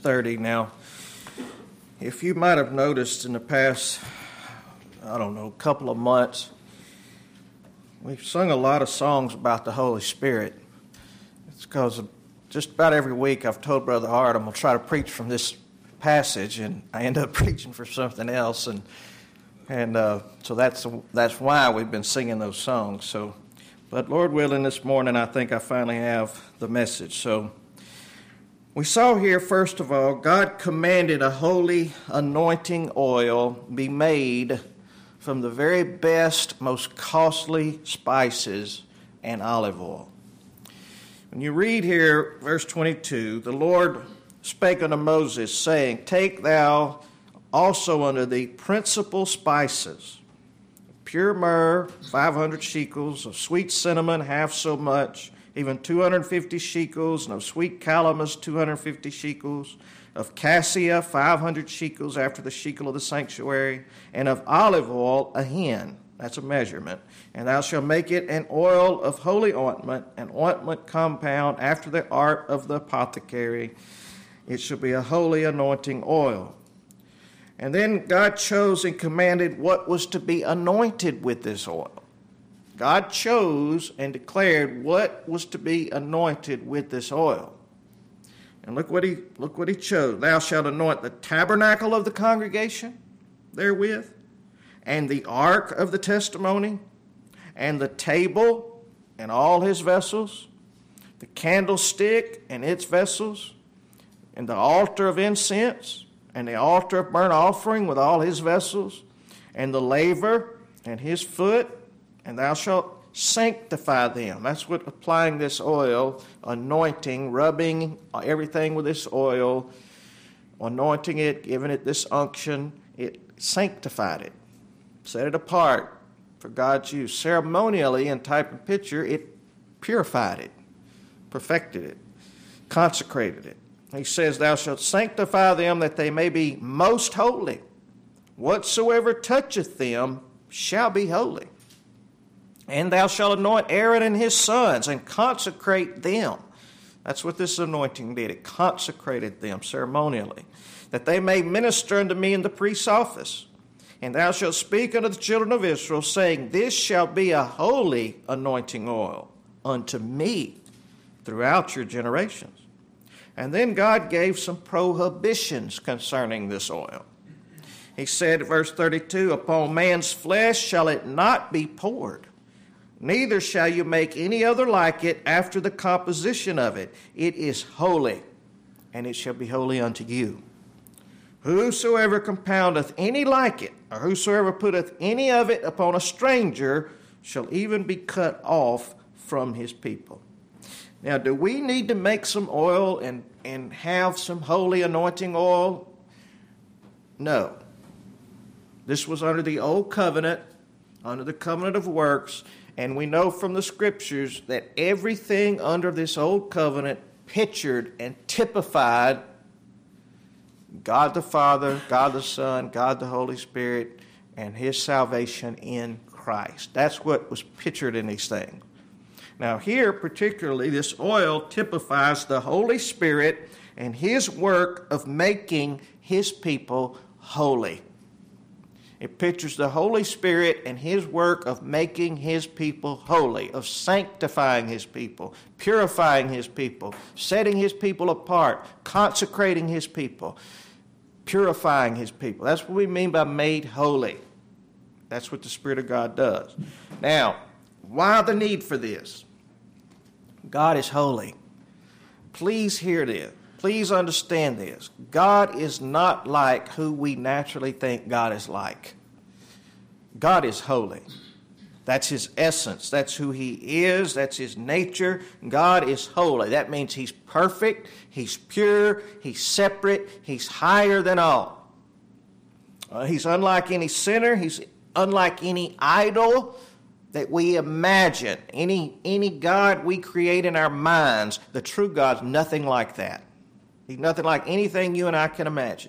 30. Now, if you might have noticed in the past, couple of months, we've sung a lot of songs about the Holy Spirit. It's because just about every week I've told Brother Hart I'm going to try to preach from this passage, and I end up preaching for something else, and so that's why we've been singing those songs. But Lord willing, this morning I think I finally have the message. So we saw here, first of all, God commanded a holy anointing oil be made from the very best, most costly spices and olive oil. When you read here, verse 22, the Lord spake unto Moses, saying, Take thou also unto thee principal spices, pure myrrh, 500 shekels, of sweet cinnamon, half so much, even 250 shekels, and of sweet calamus, 250 shekels, of cassia, 500 shekels after the shekel of the sanctuary, and of olive oil, a hin. That's a measurement. And thou shalt make it an oil of holy ointment, an ointment compound after the art of the apothecary. It shall be a holy anointing oil. And then God chose and commanded what was to be anointed with this oil. God chose and declared what was to be anointed with this oil. And look what he chose. Thou shalt anoint the tabernacle of the congregation therewith, and the ark of the testimony, and the table and all his vessels, the candlestick and its vessels, and the altar of incense, and the altar of burnt offering with all his vessels, and the laver and his foot, and thou shalt sanctify them. That's what applying this oil, anointing, rubbing everything with this oil, anointing it, giving it this unction, it sanctified it, set it apart for God's use. Ceremonially, in type and picture, it purified it, perfected it, consecrated it. He says, Thou shalt sanctify them that they may be most holy. Whatsoever toucheth them shall be holy. And thou shalt anoint Aaron and his sons and consecrate them. That's what this anointing did. It consecrated them ceremonially, that they may minister unto me in the priest's office. And thou shalt speak unto the children of Israel, saying, This shall be a holy anointing oil unto me throughout your generations. And then God gave some prohibitions concerning this oil. He said, verse 32, Upon man's flesh shall it not be poured, neither shall you make any other like it after the composition of it. It is holy, and it shall be holy unto you. Whosoever compoundeth any like it, or whosoever putteth any of it upon a stranger, shall even be cut off from his people. Now, do we need to make some oil and have some holy anointing oil? No. This was under the old covenant, under the covenant of works, and we know from the scriptures that everything under this old covenant pictured and typified God the Father, God the Son, God the Holy Spirit, and his salvation in Christ. That's what was pictured in these things. Now here, particularly, this oil typifies the Holy Spirit and his work of making his people holy. It pictures the Holy Spirit and his work of making his people holy, of sanctifying his people, purifying his people, setting his people apart, consecrating his people, purifying his people. That's what we mean by made holy. That's what the Spirit of God does. Now, why the need for this? God is holy. Please hear this. Please understand this. God is not like who we naturally think God is like. God is holy. That's his essence. That's who he is. That's his nature. God is holy. That means he's perfect. He's pure. He's separate. He's higher than all. He's unlike any sinner. He's unlike any idol that we imagine. Any God we create in our minds, the true God's nothing like that. He's nothing like anything you and I can imagine.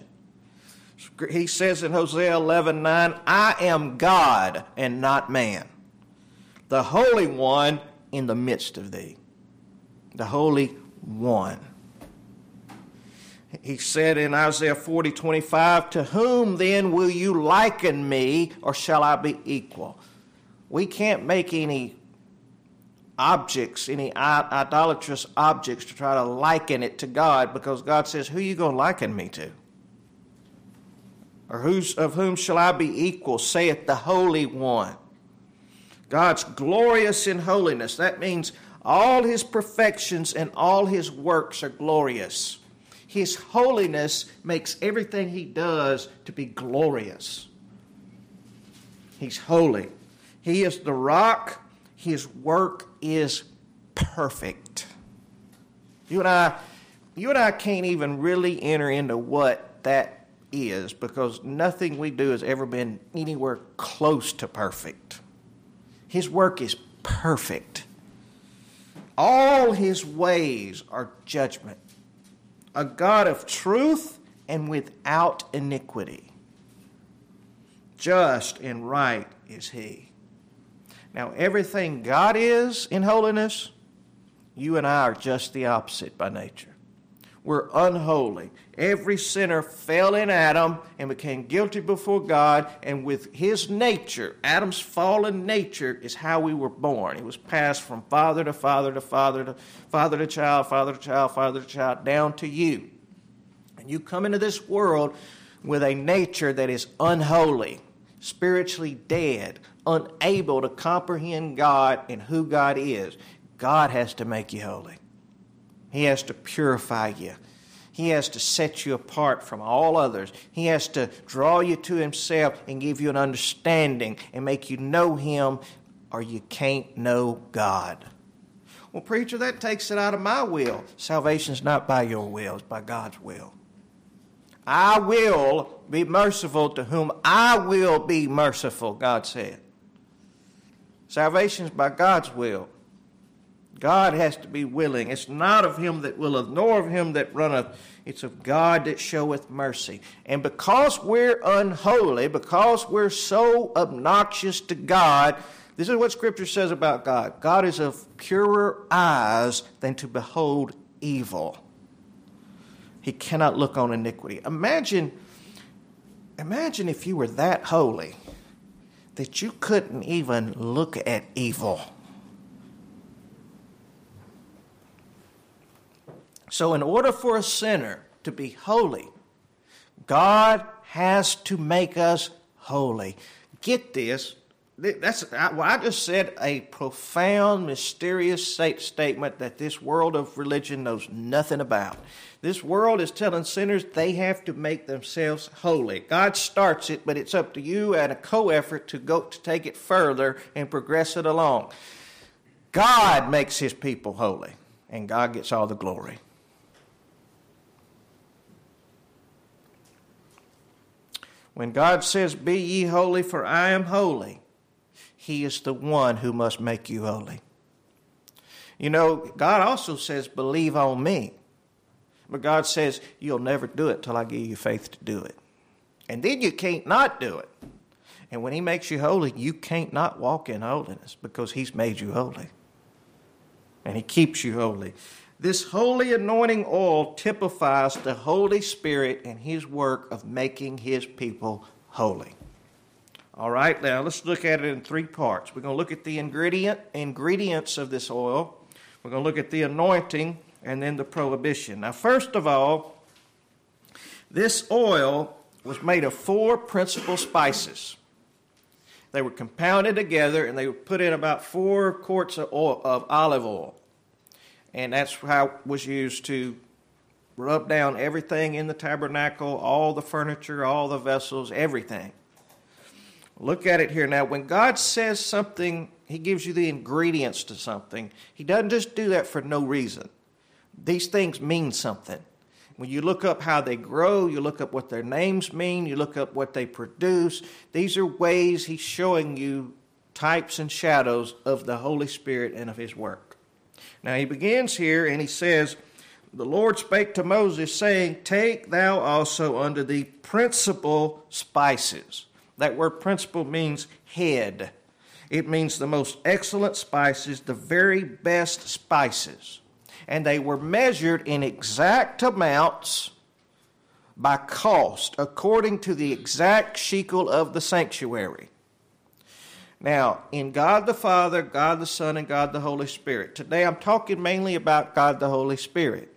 He says in Hosea 11:9, I am God and not man, the Holy One in the midst of thee. The Holy One. He said in Isaiah 40:25, "To whom then will you liken me, or shall I be equal?" We can't make any objects, any idolatrous objects to try to liken it to God, because God says, who are you going to liken me to? Or of whom shall I be equal, saith the Holy One. God's glorious in holiness. That means all his perfections and all his works are glorious. His holiness makes everything he does to be glorious. He's holy. He is the rock. His work is perfect. You and I can't even really enter into what that is, because nothing we do has ever been anywhere close to perfect. His work is perfect. All his ways are judgment. A God of truth and without iniquity. Just and right is he. Now, everything God is in holiness, you and I are just the opposite by nature. We're unholy. Every sinner fell in Adam and became guilty before God, and with his nature, Adam's fallen nature, is how we were born. It was passed from father to father to father to father to child, father to child, father to child, down to you. And you come into this world with a nature that is unholy, spiritually dead, unable to comprehend God and who God is. God has to make you holy. He has to purify you. He has to set you apart from all others. He has to draw you to himself and give you an understanding and make you know him, or you can't know God. Well, preacher, that takes it out of my will. Salvation's not by your will, it's by God's will. I will be merciful to whom I will be merciful, God said. Salvation's by God's will. God has to be willing. It's not of him that willeth, nor of him that runneth. It's of God that showeth mercy. And because we're unholy, because we're so obnoxious to God, this is what Scripture says about God. God is of purer eyes than to behold evil. He cannot look on iniquity. Imagine if you were that holy that you couldn't even look at evil. So in order for a sinner to be holy, God has to make us holy. Get this. I just said a profound, mysterious statement that this world of religion knows nothing about. This world is telling sinners they have to make themselves holy. God starts it, but it's up to you and a co-effort to take it further and progress it along. God makes his people holy, and God gets all the glory. When God says, "Be ye holy, for I am holy," he is the one who must make you holy. You know, God also says, "Believe on me." But God says, "You'll never do it till I give you faith to do it." And then you can't not do it. And when he makes you holy, you can't not walk in holiness, because he's made you holy. And he keeps you holy. This holy anointing oil typifies the Holy Spirit and his work of making his people holy. All right, now let's look at it in three parts. We're going to look at the ingredients of this oil. We're going to look at the anointing and then the prohibition. Now, first of all, this oil was made of 4 principal spices. They were compounded together, and they were put in about 4 quarts of olive oil. And that's how it was used to rub down everything in the tabernacle, all the furniture, all the vessels, everything. Look at it here. Now, when God says something, he gives you the ingredients to something. He doesn't just do that for no reason. These things mean something. When you look up how they grow, you look up what their names mean, you look up what they produce. These are ways he's showing you types and shadows of the Holy Spirit and of his work. Now he begins here and he says, "The Lord spake to Moses, saying, Take thou also unto thee principal spices." That word principal means head. It means the most excellent spices, the very best spices. And they were measured in exact amounts by cost, according to the exact shekel of the sanctuary. Now, in God the Father, God the Son, and God the Holy Spirit. Today I'm talking mainly about God the Holy Spirit.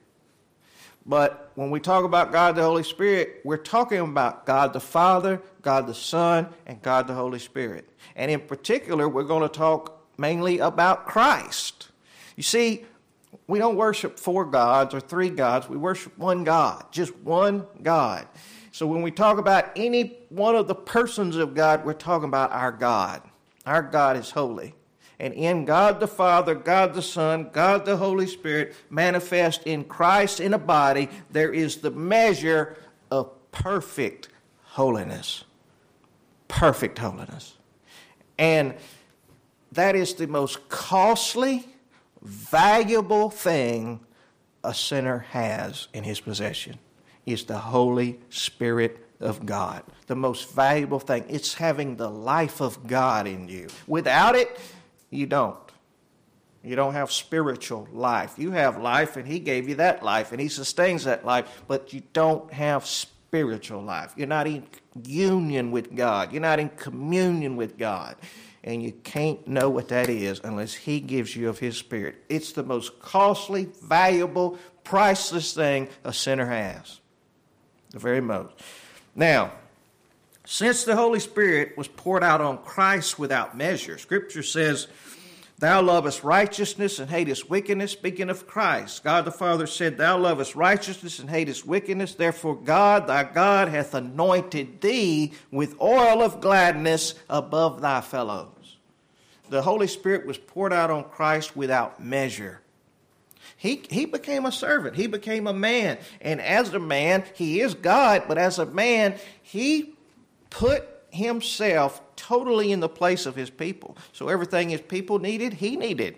But when we talk about God the Holy Spirit, we're talking about God the Father, God the Son, and God the Holy Spirit. And in particular, we're going to talk mainly about Christ. You see, we don't worship 4 gods or 3 gods. We worship one God, just one God. So when we talk about any one of the persons of God, we're talking about our God. Our God is holy. And in God the Father, God the Son, God the Holy Spirit, manifest in Christ in a body, there is the measure of perfect holiness. Perfect holiness. And that is the most costly, valuable thing a sinner has in his possession, is the Holy Spirit of God. The most valuable thing. It's having the life of God in you. Without it, you don't. You don't have spiritual life. You have life, and He gave you that life, and He sustains that life, but you don't have spiritual life. You're not in union with God. You're not in communion with God. And you can't know what that is unless He gives you of His Spirit. It's the most costly, valuable, priceless thing a sinner has. The very most. Now, since the Holy Spirit was poured out on Christ without measure, Scripture says, Thou lovest righteousness and hatest wickedness, speaking of Christ. God the Father said, Thou lovest righteousness and hatest wickedness, therefore God, thy God, hath anointed thee with oil of gladness above thy fellows. The Holy Spirit was poured out on Christ without measure. He became a servant. He became a man. And as a man, He is God, but as a man, He put Himself totally in the place of His people. So everything His people needed, He needed.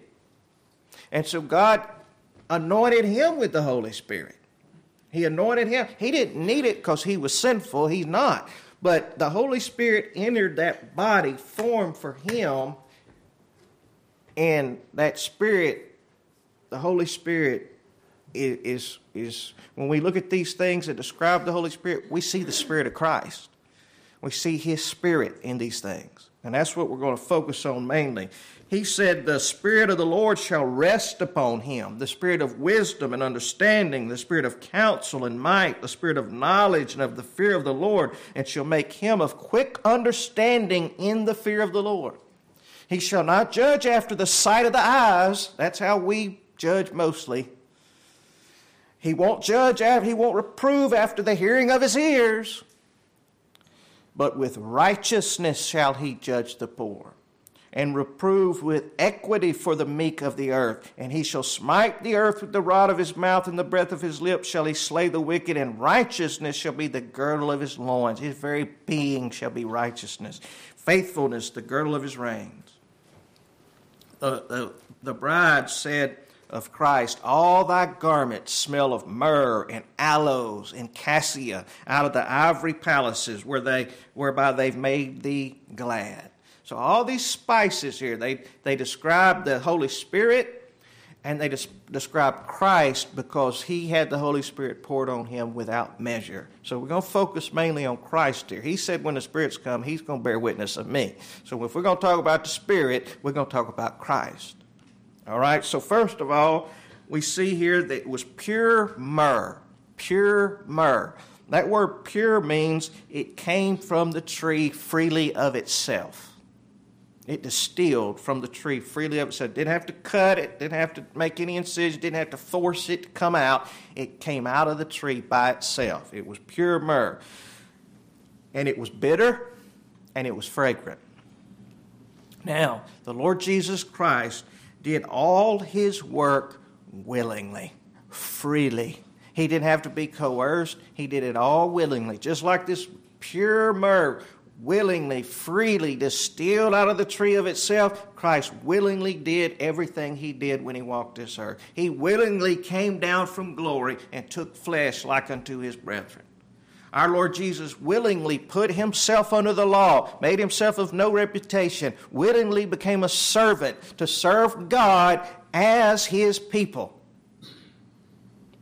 And so God anointed Him with the Holy Spirit. He anointed Him. He didn't need it because He was sinful. He's not. But the Holy Spirit entered that body formed for Him. And that Spirit, the Holy Spirit, is when we look at these things that describe the Holy Spirit, we see the Spirit of Christ. We see His Spirit in these things. And that's what we're going to focus on mainly. He said, the Spirit of the Lord shall rest upon Him, the Spirit of wisdom and understanding, the Spirit of counsel and might, the Spirit of knowledge and of the fear of the Lord, and shall make him of quick understanding in the fear of the Lord. He shall not judge after the sight of the eyes. That's how we judge mostly. He won't judge, He won't reprove after the hearing of his ears. But with righteousness shall He judge the poor, and reprove with equity for the meek of the earth. And He shall smite the earth with the rod of His mouth, and the breath of His lips shall He slay the wicked, and righteousness shall be the girdle of His loins. His very being shall be righteousness. Faithfulness, the girdle of His reins. The bride said of Christ, all thy garments smell of myrrh and aloes and cassia out of the ivory palaces whereby they've made thee glad. So all these spices here, they describe the Holy Spirit, and they describe Christ because He had the Holy Spirit poured on Him without measure. So we're going to focus mainly on Christ here. He said when the Spirit's come, He's going to bear witness of me. So if we're going to talk about the Spirit, we're going to talk about Christ. All right, so first of all, we see here that it was pure myrrh. Pure myrrh. That word pure means it came from the tree freely of itself. It distilled from the tree freely of itself. Didn't have to cut it, didn't have to make any incision, didn't have to force it to come out. It came out of the tree by itself. It was pure myrrh. And it was bitter, and it was fragrant. Now, the Lord Jesus Christ did all His work willingly, freely. He didn't have to be coerced. He did it all willingly. Just like this pure myrrh, willingly, freely distilled out of the tree of itself, Christ willingly did everything He did when He walked this earth. He willingly came down from glory and took flesh like unto His brethren. Our Lord Jesus willingly put Himself under the law, made Himself of no reputation, willingly became a servant to serve God as His people.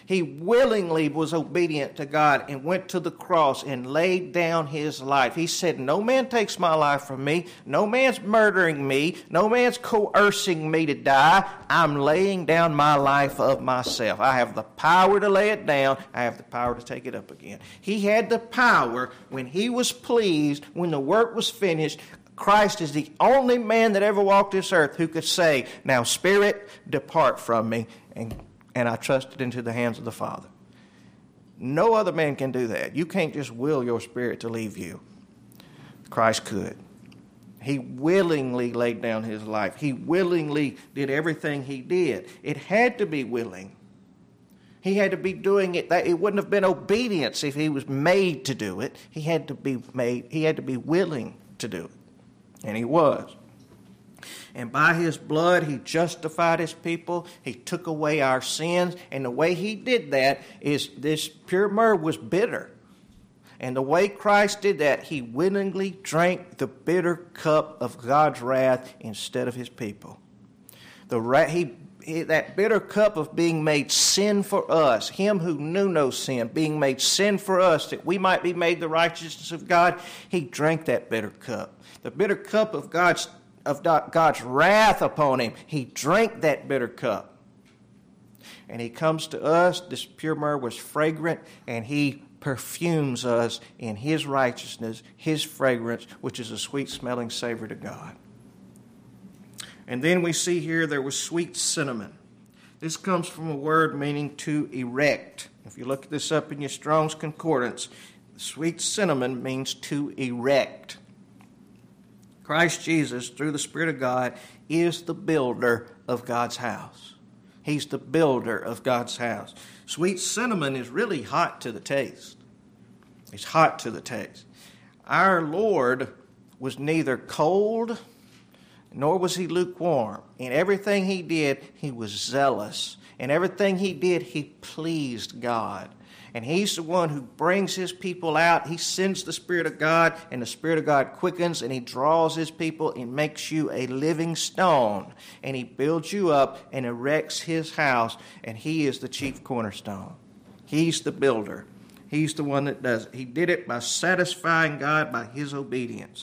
He willingly was obedient to God and went to the cross and laid down his life. He said, no man takes my life from me. No man's murdering me. No man's coercing me to die. I'm laying down my life of myself. I have the power to lay it down. I have the power to take it up again. He had the power when he was pleased, when the work was finished. Christ is the only man that ever walked this earth who could say, now spirit, depart from me, and I trusted into the hands of the Father. No other man can do that. You can't just will your spirit to leave you. Christ could. He willingly laid down his life. He willingly did everything he did. It had to be willing. He had to be doing it. That it wouldn't have been obedience if he was made to do it. He had to be willing to do it. And he was. And by his blood, he justified his people. He took away our sins. And the way he did that is this pure myrrh was bitter. And the way Christ did that, he willingly drank the bitter cup of God's wrath instead of his people. That bitter cup of being made sin for us, him who knew no sin, being made sin for us, that we might be made the righteousness of God, he drank that bitter cup. The bitter cup of God's wrath upon him. He drank that bitter cup. And he comes to us. This pure myrrh was fragrant, and he perfumes us in his righteousness, his fragrance, which is a sweet-smelling savor to God. And then we see here there was sweet cinnamon. This comes from a word meaning to erect. If you look this up in your Strong's Concordance, sweet cinnamon means to erect. Christ Jesus, through the Spirit of God, is the builder of God's house. He's the builder of God's house. Sweet cinnamon is really hot to the taste. It's hot to the taste. Our Lord was neither cold nor was he lukewarm. In everything he did, he was zealous. In everything he did, he pleased God. And he's the one who brings his people out. He sends the Spirit of God, and the Spirit of God quickens, and he draws his people and makes you a living stone. And he builds you up and erects his house, and he is the chief cornerstone. He's the builder. He's the one that does it. He did it by satisfying God by his obedience.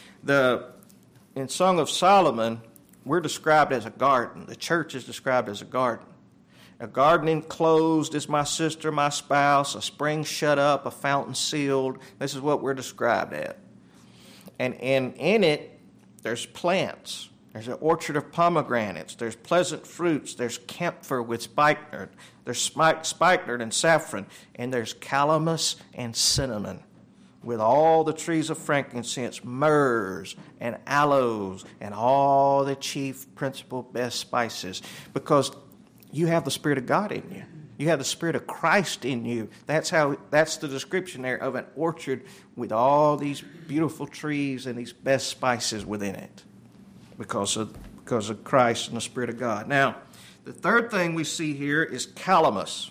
In Song of Solomon, we're described as a garden. The church is described as a garden. A garden enclosed is my sister, my spouse, a spring shut up, a fountain sealed. This is what we're described as. And in it, there's plants. There's an orchard of pomegranates. There's pleasant fruits. There's camphor with spikenard. There's spikenard and saffron. And there's calamus and cinnamon, with all the trees of frankincense, myrrhs and aloes, and all the chief, principal, best spices. Because you have the Spirit of God in you. You have the Spirit of Christ in you. That's the description there of an orchard with all these beautiful trees and these best spices within it, because of Christ and the Spirit of God. Now, the third thing we see here is calamus.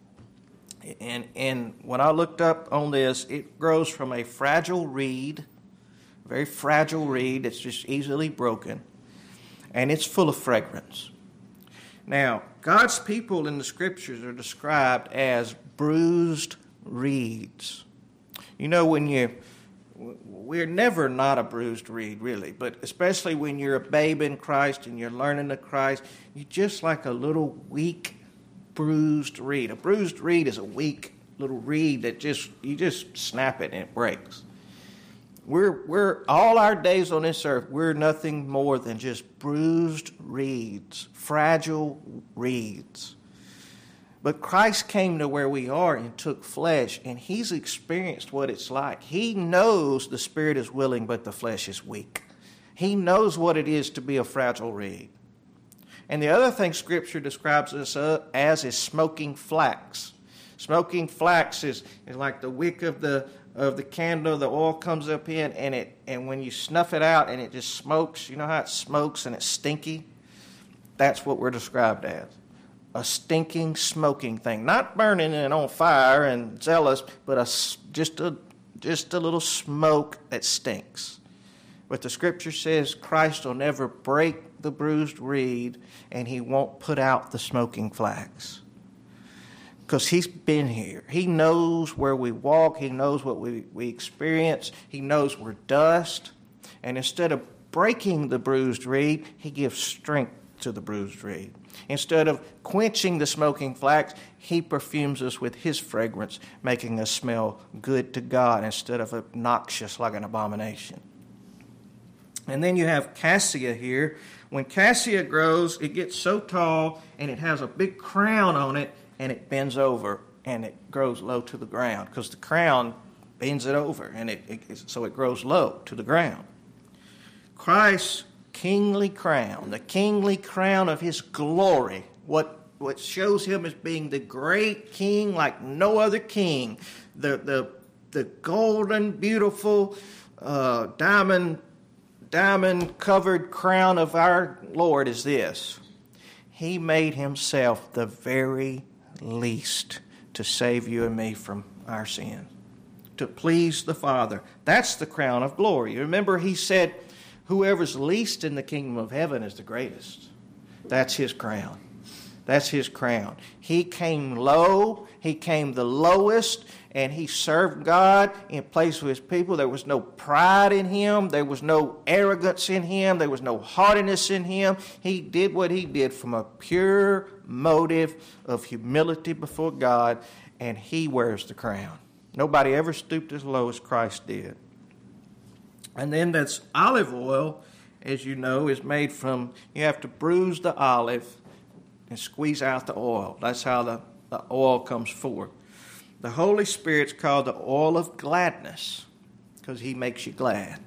And when I looked up on this, it grows from a fragile reed, a very fragile reed that's just easily broken, and it's full of fragrance. Now, God's people in the Scriptures are described as bruised reeds. You know, we're never not a bruised reed, really, but especially when you're a babe in Christ and you're learning of Christ, you're just like a little weak, bruised reed. A bruised reed is a weak little reed that you just snap it and it breaks. We're all our days on this earth, we're nothing more than just bruised reeds, fragile reeds. But Christ came to where we are and took flesh, and he's experienced what it's like. He knows the spirit is willing, but the flesh is weak. He knows what it is to be a fragile reed. And the other thing Scripture describes us as is smoking flax. Smoking flax is like the wick of the candle. The oil comes up in, and when you snuff it out and it just smokes, you know how it smokes and it's stinky? That's what we're described as. A stinking, smoking thing. Not burning and on fire and zealous, but just a little smoke that stinks. But the Scripture says Christ will never break the bruised reed, and he won't put out the smoking flax. because he's been here. He knows where we walk. He knows what we experience. He knows we're dust. And instead of breaking the bruised reed, he gives strength to the bruised reed. Instead of quenching the smoking flax, he perfumes us with his fragrance, making us smell good to God instead of obnoxious like an abomination. And then you have cassia here. When cassia grows, it gets so tall and it has a big crown on it, and it bends over and it grows low to the ground because the crown bends it over, and so it grows low to the ground. Christ's kingly crown, the kingly crown of his glory, what shows him as being the great king like no other king, the golden, beautiful, diamond covered crown of our Lord is this: he made himself the very least to save you and me from our sins, to please the Father. That's the crown of glory. Remember, he said, whoever's least in the kingdom of heaven is the greatest. That's his crown. That's his crown. He came low. He came the lowest, and he served God in place of his people. There was no pride in him. There was no arrogance in him. There was no haughtiness in him. He did what he did from a pure motive of humility before God, and he wears the crown. Nobody ever stooped as low as Christ did. And then that's olive oil, as you know, is made from, you have to bruise the olive and squeeze out the oil. That's how the oil comes forth. The Holy Spirit's called the oil of gladness because he makes you glad.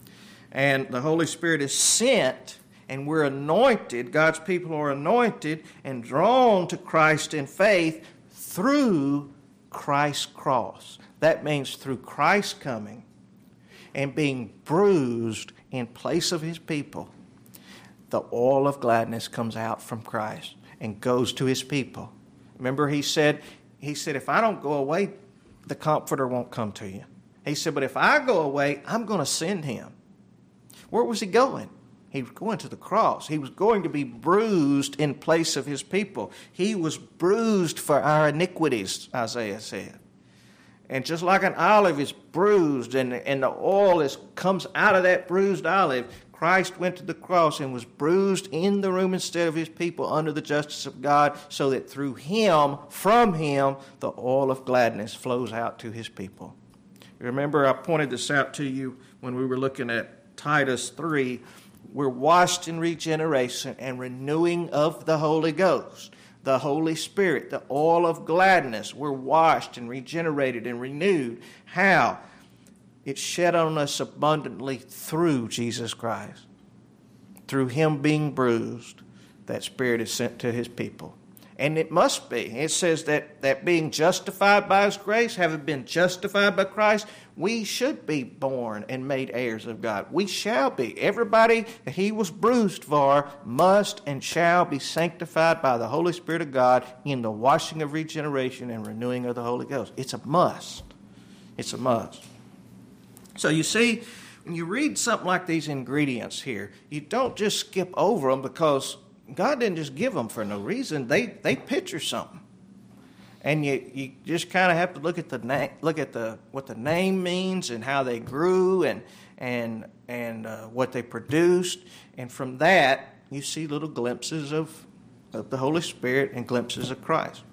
And the Holy Spirit is sent, and we're anointed. God's people are anointed and drawn to Christ in faith through Christ's cross. That means through Christ's coming and being bruised in place of his people, the oil of gladness comes out from Christ and goes to his people. Remember, he said, if I don't go away, the Comforter won't come to you. He said, but if I go away, I'm going to send him. Where was he going? He was going to the cross. He was going to be bruised in place of his people. He was bruised for our iniquities, Isaiah said. And just like an olive is bruised and the oil comes out of that bruised olive, Christ went to the cross and was bruised in the room instead of his people under the justice of God, so that through him, from him, the oil of gladness flows out to his people. Remember, I pointed this out to you when we were looking at Titus 3. We're washed in regeneration and renewing of the Holy Ghost. The Holy Spirit, the oil of gladness. We're washed and regenerated and renewed. How? It's shed on us abundantly through Jesus Christ. Through him being bruised, that Spirit is sent to his people. And it must be. It says that being justified by his grace, having been justified by Christ, we should be born and made heirs of God. We shall be. Everybody that he was bruised for must and shall be sanctified by the Holy Spirit of God in the washing of regeneration and renewing of the Holy Ghost. It's a must. It's a must. So you see, when you read something like these ingredients here, you don't just skip over them because God didn't just give them for no reason. They picture something. And you just kind of have to look at what the name means and how they grew and what they produced, and from that you see little glimpses of the Holy Spirit and glimpses of Christ.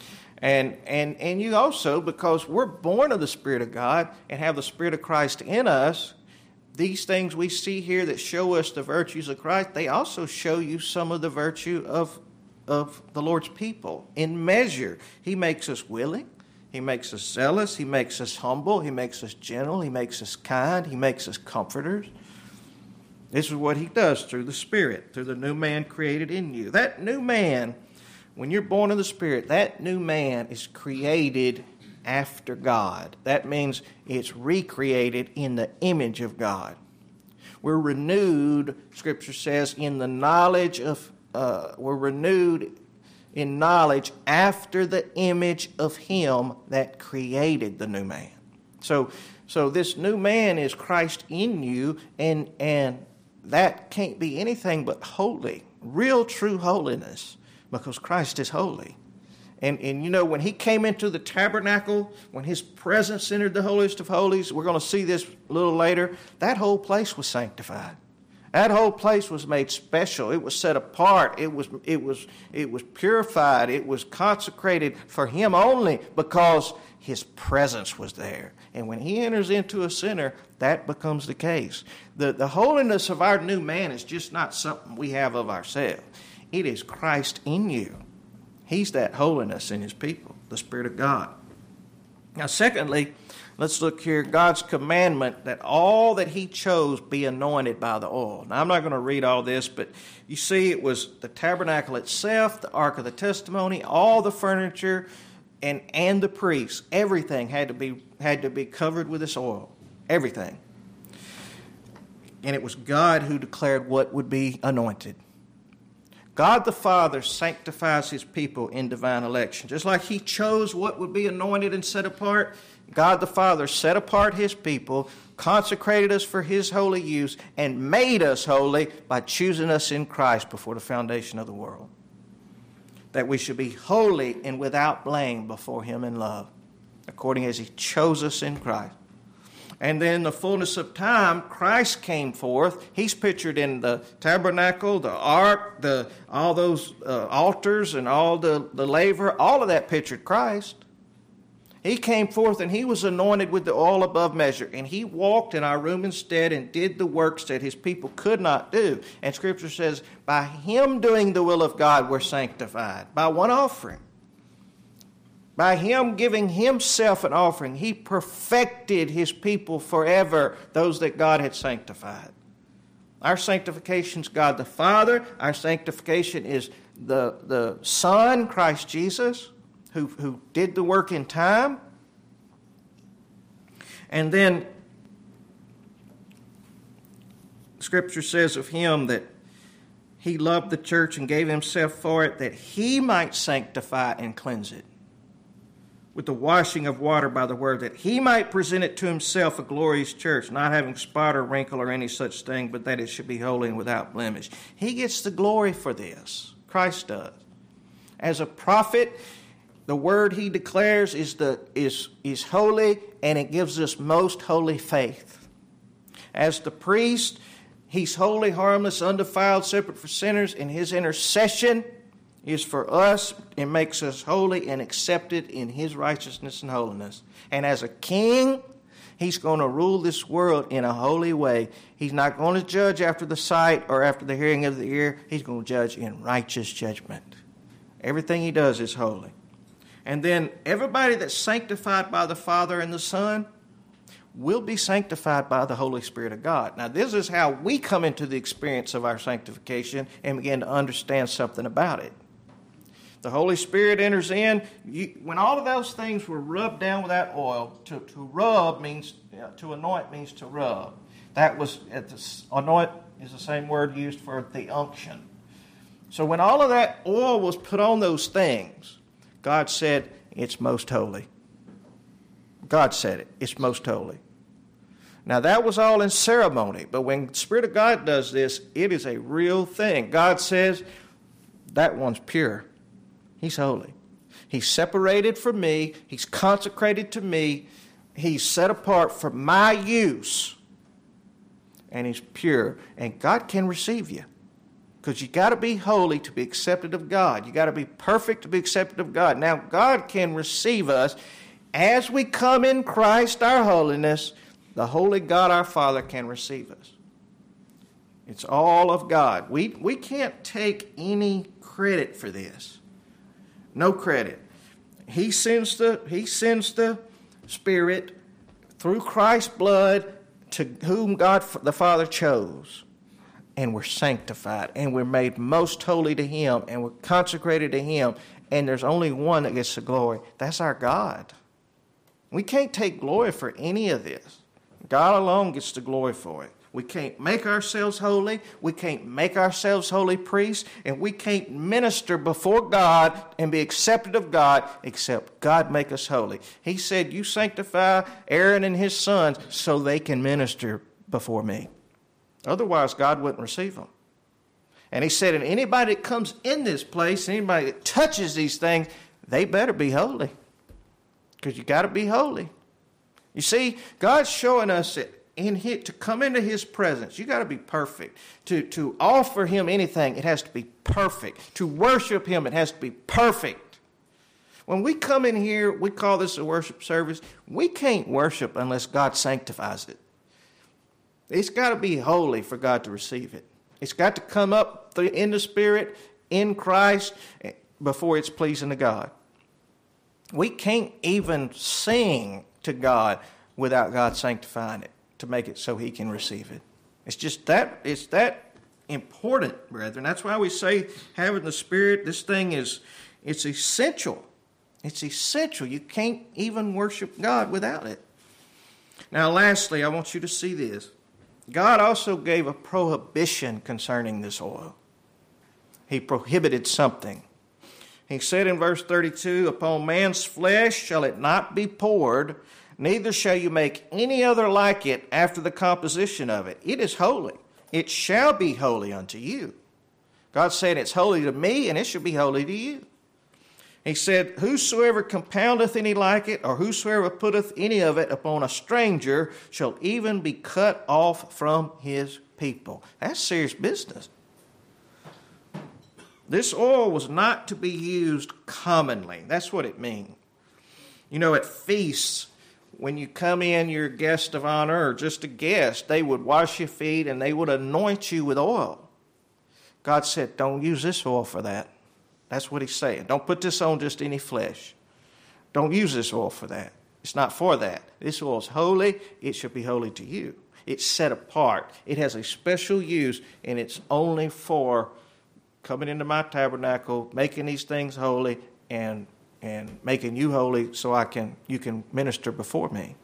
And you also, because we're born of the Spirit of God and have the Spirit of Christ in us, these things we see here that show us the virtues of Christ, they also show you some of the virtue of the Lord's people in measure. He makes us willing. He makes us zealous. He makes us humble. He makes us gentle. He makes us kind. He makes us comforters. This is what he does through the Spirit, through the new man created in you. That new man, when you're born of the Spirit, that new man is created after God. That means it's recreated in the image of God. We're renewed, Scripture says, in the knowledge of, we're renewed in knowledge after the image of him that created the new man. So this new man is Christ in you, and that can't be anything but holy, real true holiness, because Christ is holy. And you know, when he came into the tabernacle, when his presence entered the holiest of holies, we're going to see this a little later, that whole place was sanctified. That whole place was made special. It was set apart. It was purified. It was consecrated for him only because his presence was there. And when he enters into a sinner, that becomes the case. The holiness of our new man is just not something we have of ourselves. It is Christ in you. He's that holiness in his people, the Spirit of God. Now, secondly, let's look here, God's commandment that all that he chose be anointed by the oil. Now, I'm not going to read all this, but you see it was the tabernacle itself, the Ark of the Testimony, all the furniture, and the priests. Everything had to be covered with this oil. Everything. And it was God who declared what would be anointed. God the Father sanctifies his people in divine election. Just like he chose what would be anointed and set apart, God the Father set apart his people, consecrated us for his holy use, and made us holy by choosing us in Christ before the foundation of the world. That we should be holy and without blame before him in love, according as he chose us in Christ. And then the fullness of time, Christ came forth. He's pictured in the tabernacle, the ark, all those altars and all the laver. All of that pictured Christ. He came forth and he was anointed with the oil above measure. And he walked in our room instead and did the works that his people could not do. And Scripture says, by him doing the will of God, we're sanctified. By one offering. By him giving himself an offering, he perfected his people forever, those that God had sanctified. Our sanctification is God the Father. Our sanctification is the Son, Christ Jesus, who did the work in time. And then Scripture says of him that he loved the church and gave himself for it, that he might sanctify and cleanse it with the washing of water by the word, that he might present it to himself a glorious church, not having spot or wrinkle or any such thing, but that it should be holy and without blemish. He gets the glory for this. Christ does. As a prophet, the word he declares is holy, and it gives us most holy faith. As the priest, he's holy, harmless, undefiled, separate for sinners, and his intercession is for us and makes us holy and accepted in his righteousness and holiness. And as a king, he's going to rule this world in a holy way. He's not going to judge after the sight or after the hearing of the ear. He's going to judge in righteous judgment. Everything he does is holy. And then everybody that's sanctified by the Father and the Son will be sanctified by the Holy Spirit of God. Now, this is how we come into the experience of our sanctification and begin to understand something about it. The Holy Spirit enters in. When all of those things were rubbed down with that oil, to rub means, to anoint means to rub. That was, anoint is the same word used for the unction. So when all of that oil was put on those things, God said, it's most holy. God said it, it's most holy. Now that was all in ceremony, but when the Spirit of God does this, it is a real thing. God says, that one's pure. He's holy. He's separated from me. He's consecrated to me. He's set apart for my use. And he's pure. And God can receive you. Because you got to be holy to be accepted of God. You got to be perfect to be accepted of God. Now, God can receive us as we come in Christ, our holiness. The holy God, our Father, can receive us. It's all of God. We can't take any credit for this. No credit. He sends the Spirit through Christ's blood to whom God the Father chose. And we're sanctified. And we're made most holy to him. And we're consecrated to him. And there's only one that gets the glory. That's our God. We can't take glory for any of this. God alone gets the glory for it. We can't make ourselves holy. We can't make ourselves holy priests. And we can't minister before God and be accepted of God except God make us holy. He said, you sanctify Aaron and his sons so they can minister before me. Otherwise, God wouldn't receive them. And he said, and anybody that comes in this place, anybody that touches these things, they better be holy, because you got to be holy. You see, God's showing us that to come into His presence, you got to be perfect. To offer Him anything, it has to be perfect. To worship Him, it has to be perfect. When we come in here, we call this a worship service. We can't worship unless God sanctifies it. It's got to be holy for God to receive it. It's got to come up in the Spirit, in Christ, before it's pleasing to God. We can't even sing to God without God sanctifying it to make it so He can receive it. It's that important, brethren. That's why we say having the Spirit, it's essential. It's essential. You can't even worship God without it. Now, lastly, I want you to see this. God also gave a prohibition concerning this oil. He prohibited something. He said in verse 32, "Upon man's flesh shall it not be poured, neither shall you make any other like it after the composition of it. It is holy. It shall be holy unto you." God said it's holy to me, and it shall be holy to you. He said, "Whosoever compoundeth any like it, or whosoever putteth any of it upon a stranger, shall even be cut off from his people." That's serious business. This oil was not to be used commonly. That's what it means. You know, at feasts, when you come in, you're a guest of honor or just a guest, they would wash your feet and they would anoint you with oil. God said, don't use this oil for that. That's what He's saying. Don't put this on just any flesh. Don't use this oil for that. It's not for that. This oil is holy. It should be holy to you. It's set apart. It has a special use, and it's only for coming into my tabernacle, making these things holy, and making you holy so you can minister before me.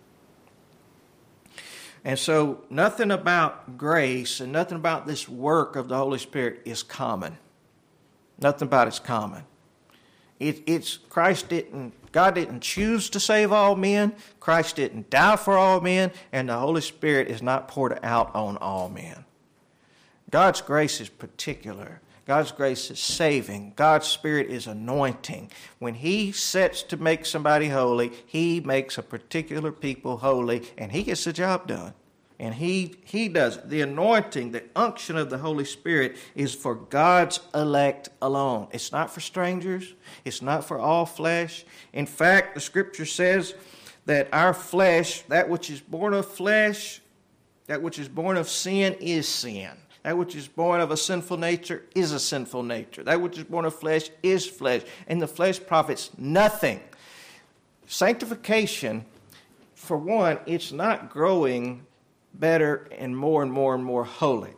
And so nothing about grace and nothing about this work of the Holy Spirit is common. Nothing about it's common. God didn't choose to save all men. Christ didn't die for all men, and the Holy Spirit is not poured out on all men. God's grace is particular. God's grace is saving. God's Spirit is anointing. When He sets to make somebody holy, He makes a particular people holy, and He gets the job done. And He does it. The anointing, the unction of the Holy Spirit is for God's elect alone. It's not for strangers. It's not for all flesh. In fact, the Scripture says that our flesh, that which is born of flesh, that which is born of sin is sin. That which is born of a sinful nature is a sinful nature. That which is born of flesh is flesh. And the flesh profits nothing. Sanctification, for one, it's not growing better and more and more and more holy.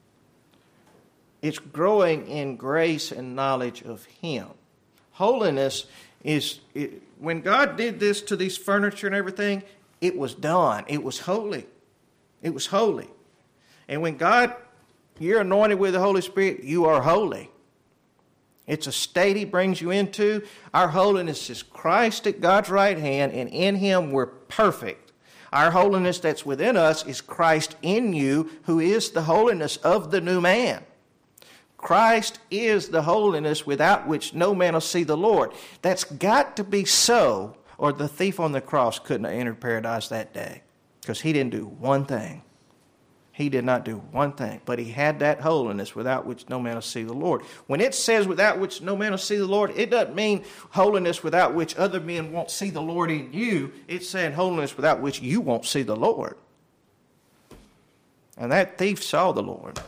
It's growing in grace and knowledge of Him. Holiness when God did this to these furniture and everything, it was done. It was holy. It was holy. And when you're anointed with the Holy Spirit, you are holy. It's a state He brings you into. Our holiness is Christ at God's right hand, and in Him we're perfect. Our holiness that's within us is Christ in you, who is the holiness of the new man. Christ is the holiness without which no man will see the Lord. That's got to be so, or the thief on the cross couldn't have entered paradise that day, because he didn't do one thing. He did not do one thing, but he had that holiness without which no man will see the Lord. When it says without which no man will see the Lord, it doesn't mean holiness without which other men won't see the Lord in you. It's saying holiness without which you won't see the Lord. And that thief saw the Lord.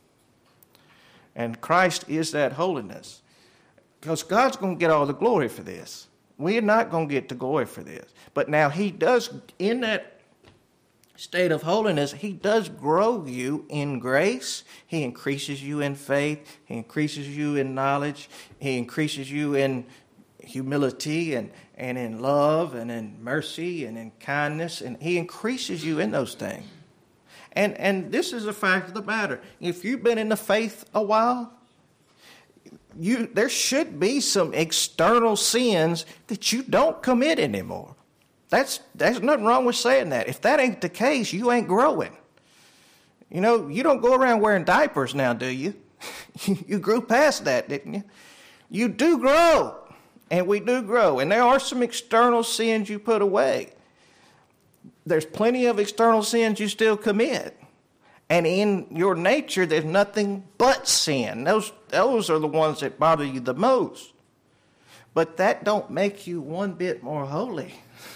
And Christ is that holiness. Because God's going to get all the glory for this. We're not going to get the glory for this. But now He does, in that state of holiness, He does grow you in grace. He increases you in faith. He increases you in knowledge. He increases you in humility and in love and in mercy and in kindness. And He increases you in those things. And this is a fact of the matter. If you've been in the faith a while, there should be some external sins that you don't commit anymore. There's nothing wrong with saying that. If that ain't the case, you ain't growing. You know, you don't go around wearing diapers now, do you? You grew past that, didn't you? You do grow. And we do grow. And there are some external sins you put away. There's plenty of external sins you still commit. And in your nature, there's nothing but sin. Those are the ones that bother you the most. But that don't make you one bit more holy.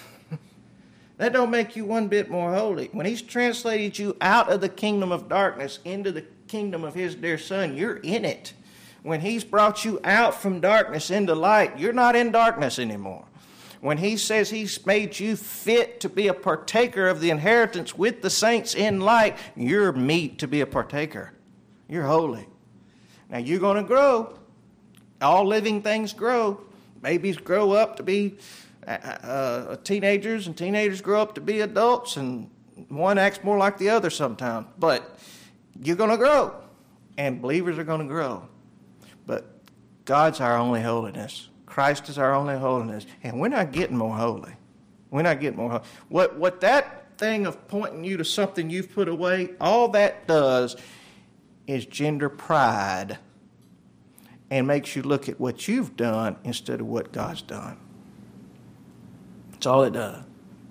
That don't make you one bit more holy. When he's translated you out of the kingdom of darkness into the kingdom of his dear Son, you're in it. When he's brought you out from darkness into light, you're not in darkness anymore. When he says he's made you fit to be a partaker of the inheritance with the saints in light, you're meet to be a partaker. You're holy. Now you're going to grow. All living things grow. Babies grow up to be teenagers, and teenagers grow up to be adults, and one acts more like the other sometimes. But you're going to grow, and believers are going to grow. But God's our only holiness. Christ is our only holiness. And we're not getting more holy. We're not getting more holy. What that thing of pointing you to something you've put away, all that does is gender pride and makes you look at what you've done instead of what God's done. That's all it does.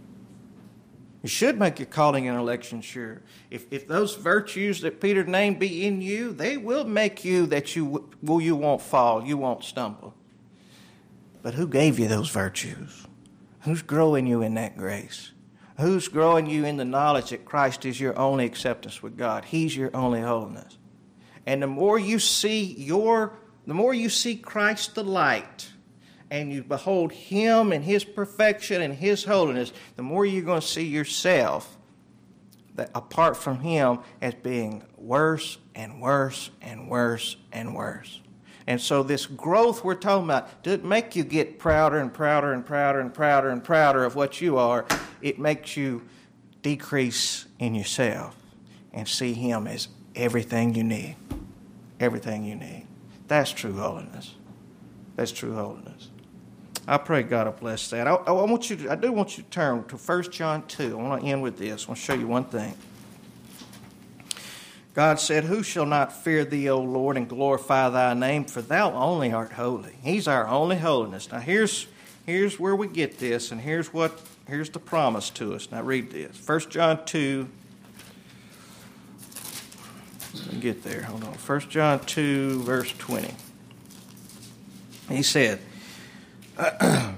It should make your calling and election sure. If those virtues that Peter named be in you, they will make you that you won't fall, you won't stumble. But who gave you those virtues? Who's growing you in that grace? Who's growing you in the knowledge that Christ is your only acceptance with God? He's your only holiness. And the more you see Christ the light, and you behold him and his perfection and his holiness, the more you're going to see yourself that apart from him as being worse and worse and worse and worse. And so this growth we're talking about doesn't make you get prouder and prouder and prouder and prouder and prouder of what you are. It makes you decrease in yourself and see him as everything you need. Everything you need. That's true holiness. That's true holiness. I pray God will bless that. I do want you to turn to 1 John 2. I want to end with this. I want to show you one thing. God said, "Who shall not fear thee, O Lord, and glorify thy name? For thou only art holy." He's our only holiness. Now here's where we get this, and here's the promise to us. Now read this. 1 John 2. Let me get there. Hold on. 1 John 2, verse 20. He said, it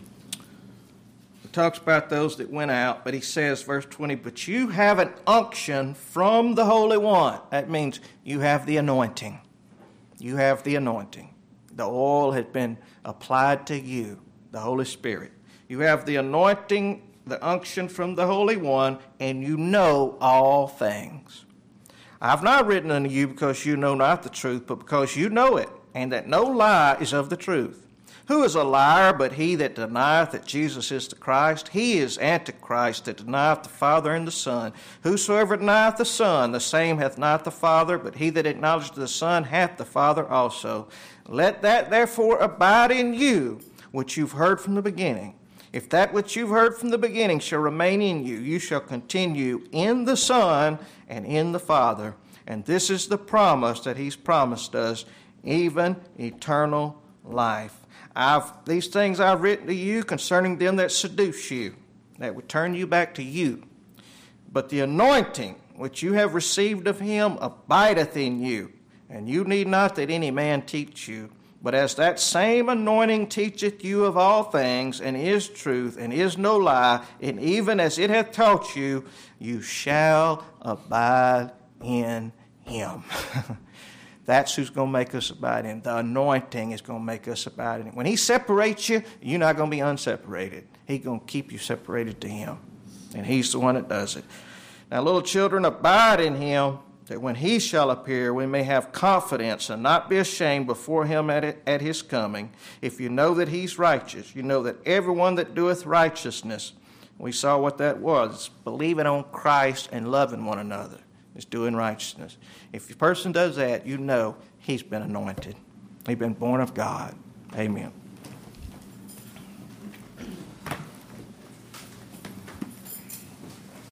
talks about those that went out, but he says, verse 20, "But you have an unction from the Holy One." That means you have the anointing. You have the anointing. The oil has been applied to you, the Holy Spirit. You have the anointing, the unction from the Holy One, and you know all things. "I have not written unto you because you know not the truth, but because you know it, and that no lie is of the truth. Who is a liar but he that denieth that Jesus is the Christ? He is Antichrist that denieth the Father and the Son. Whosoever denieth the Son, the same hath not the Father, but he that acknowledgeth the Son hath the Father also. Let that therefore abide in you, which you've heard from the beginning. If that which you've heard from the beginning shall remain in you, you shall continue in the Son and in the Father. And this is the promise that he's promised us, even eternal life. These things I've written to you concerning them that seduce you, that would turn you back to you. But the anointing which you have received of him abideth in you, and you need not that any man teach you. But as that same anointing teacheth you of all things, and is truth, and is no lie, and even as it hath taught you, you shall abide in him." That's who's going to make us abide in. The anointing is going to make us abide in him. When he separates you, you're not going to be unseparated. He's going to keep you separated to him. And he's the one that does it. "Now, little children, abide in him, that when he shall appear, we may have confidence and not be ashamed before him at his coming. If you know that he's righteous, you know that everyone that doeth righteousness," we saw what that was, believing on Christ and loving one another, is doing righteousness. If a person does that, you know he's been anointed. He's been born of God. Amen.